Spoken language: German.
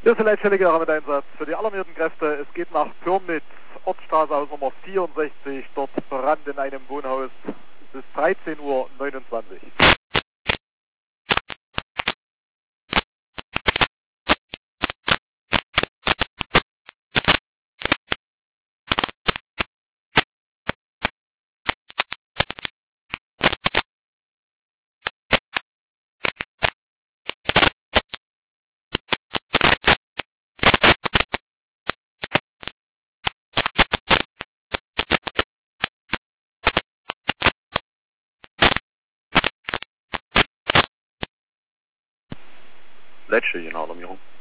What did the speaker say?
Hier ist der Leitstelle auch mit Einsatz für die alarmierten Kräfte. Es geht nach Pürnitz, Ortsstraße Haus Nummer 64, dort Brand in einem Wohnhaus. Es ist 13:29 Uhr. Leitstelle, Alarmierung.